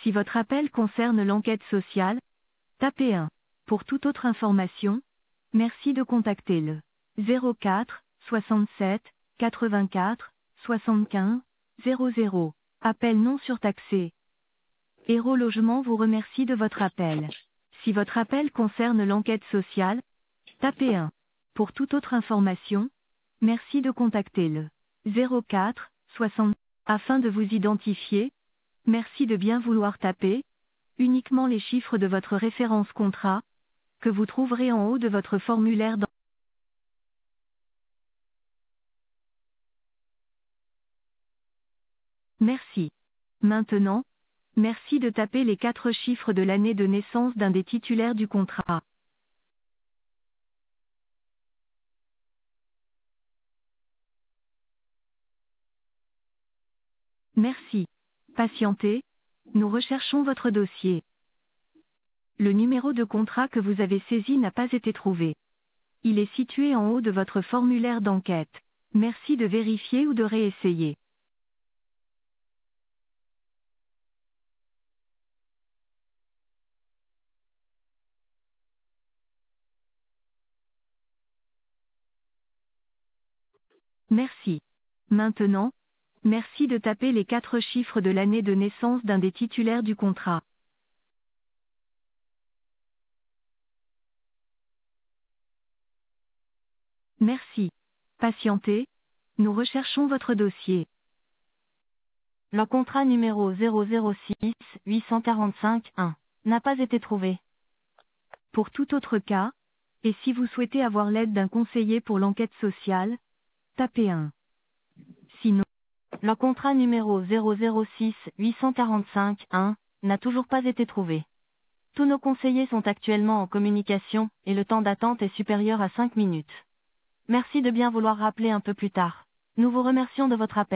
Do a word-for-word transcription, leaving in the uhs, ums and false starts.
Si votre appel concerne l'enquête sociale, tapez un. Pour toute autre information, merci de contacter le zéro quatre soixante-sept quatre-vingt-quatre soixante-quinze zéro zéro. Appel non surtaxé. Héros Logement vous remercie de votre appel. Si votre appel concerne l'enquête sociale, tapez un. Pour toute autre information, merci de contacter le zéro quatre soixante. Afin de vous identifier, merci de bien vouloir taper uniquement les chiffres de votre référence contrat, que vous trouverez en haut de votre formulaire dans... Merci. Maintenant, merci de taper les quatre chiffres de l'année de naissance d'un des titulaires du contrat. Merci. Patientez, nous recherchons votre dossier. Le numéro de contrat que vous avez saisi n'a pas été trouvé. Il est situé en haut de votre formulaire d'enquête. Merci de vérifier ou de réessayer. Merci. Maintenant, merci de taper les quatre chiffres de l'année de naissance d'un des titulaires du contrat. Merci. Patientez, nous recherchons votre dossier. Le contrat numéro zéro zéro six huit cent quarante-cinq un n'a pas été trouvé. Pour tout autre cas, et si vous souhaitez avoir l'aide d'un conseiller pour l'enquête sociale, tapez un. Sinon, Le contrat numéro zéro zéro six huit cent quarante-cinq un n'a toujours pas été trouvé. Tous nos conseillers sont actuellement en communication, et le temps d'attente est supérieur à cinq minutes. Merci de bien vouloir rappeler un peu plus tard. Nous vous remercions de votre appel.